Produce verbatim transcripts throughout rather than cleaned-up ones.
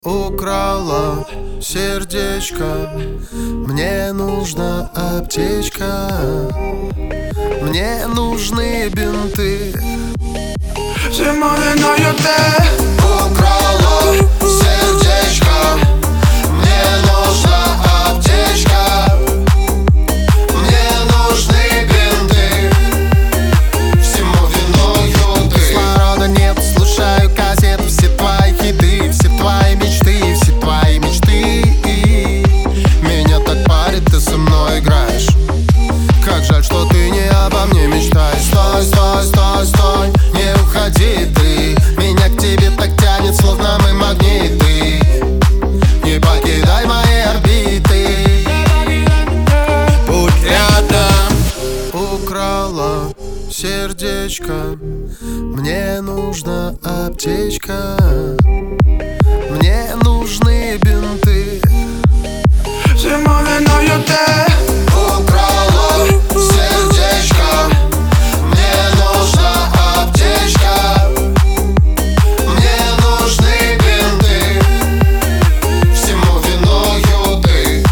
Украла сердечко, мне нужна аптечка, мне нужны бинты. Зимовиною ты украла сердечко, мне нужна аптечка, мне нужны бинты. Всему виною ты. Кислорода нет, слушаю кассету, все твои хиты, все твои мечты, все твои мечты. Меня так парит, ты со мной играешь. Как жаль, что ты не обо мне мечтаешь. Стой, стой, стой, стой, не уходи ты. Меня к тебе так тянет, словно мы магниты. Не покидай мои орбиты. Будь рядом. Украла сердечко, мне нужна аптечка, мне нужны бинты. Зимовиною ты Украла сердечко, мне нужна аптечка, мне нужны бинты. Всему виною ты.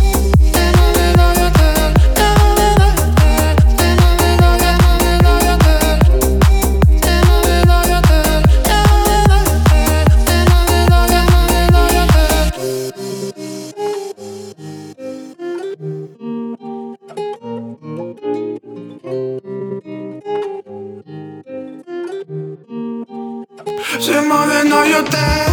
Зимовиною ты